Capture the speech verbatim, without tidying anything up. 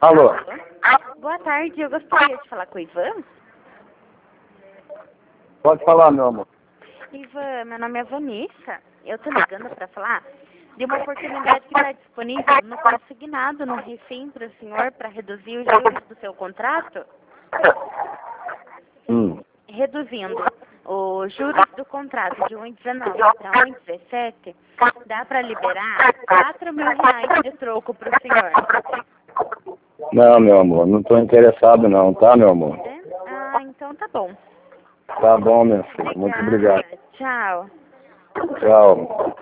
Alô? Boa tarde, eu gostaria de falar com o Ivan. Pode falar, meu amor. Ivan, meu nome é Vanessa. Eu tô ligando para falar de uma oportunidade que está disponível no consignado, no refém para o senhor, para reduzir os juros do seu contrato. Hum. Reduzindo os juros do contrato de um vírgula dezenove para um vírgula dezessete, dá para liberar quatro mil reais de troco para o senhor. Não, meu amor, não estou interessado não, tá, meu amor? É? Ah, então tá bom. Tá bom, meu filho. Muito obrigado. Tchau. Tchau.